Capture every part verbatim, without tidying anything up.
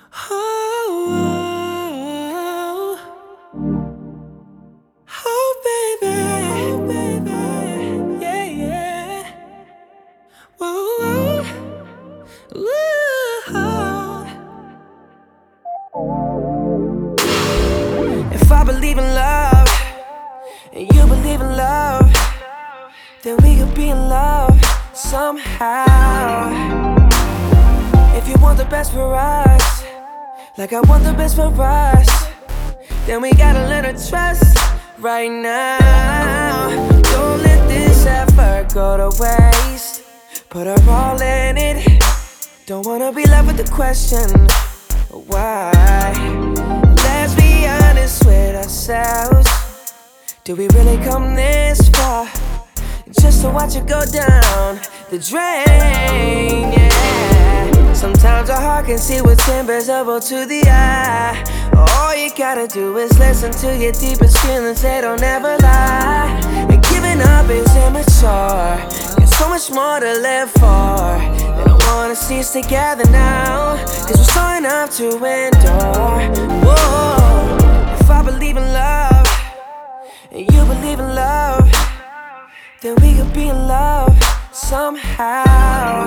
Oh, oh, baby, baby, yeah, yeah. Whoa, whoa, if I believe in love and you believe in love, then we could be in love somehow. If you want the best for us, like I want the best for us, then we gotta learn to trust right now. Don't let this effort go to waste. Put our all in it. Don't wanna be left with the question, why? Let's be honest with ourselves. Do we really come this far just to watch it go down the drain? Yeah. Sometimes our heart can see what's invisible to the eye. All you gotta do is listen to your deepest feelings, they don't ever lie. And giving up is immature, there's so much more to live for. They don't wanna see us together now, cause we're strong enough to endure. Whoa, if I believe in love and you believe in love, then we could be in love somehow.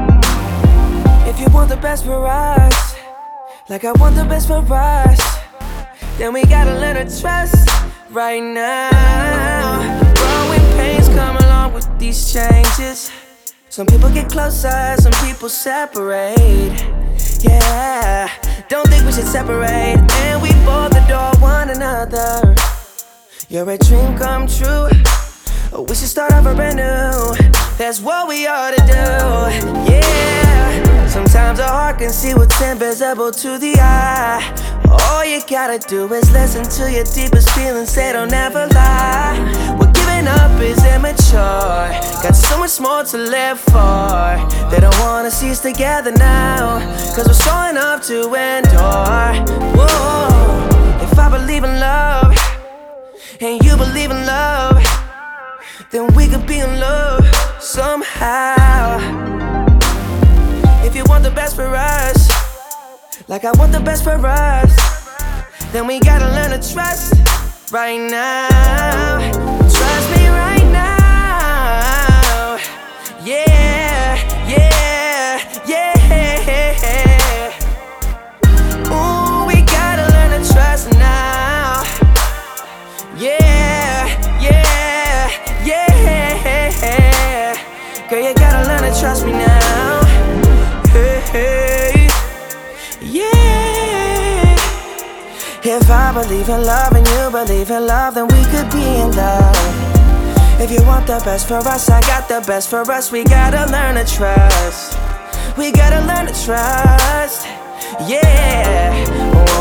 If you want the best for us, like I want the best for us, then we gotta learn to trust right now. Growing pains come along with these changes. Some people get closer, some people separate. Yeah, don't think we should separate, and we both adore one another. You're a dream come true, we should start over brand new. That's what we ought to do, yeah. Sometimes our heart can see what's invisible to the eye. All you gotta do is listen to your deepest feelings, they don't ever lie. What giving up is immature, got so much more to live for. They don't wanna see us together now, cause we're strong enough to endure. Whoa, if I believe in love and you believe in love, then we could be in love somehow. If you want the best for us, like I want the best for us, then we gotta learn to trust right now. Trust me right now. Yeah, yeah, yeah. Ooh, we gotta learn to trust now. Yeah, yeah, yeah. Girl, you gotta learn to trust me now. Hey, yeah. If I believe in love and you believe in love, then we could be in love. If you want the best for us, I got the best for us. We gotta learn to trust. We gotta learn to trust. Yeah.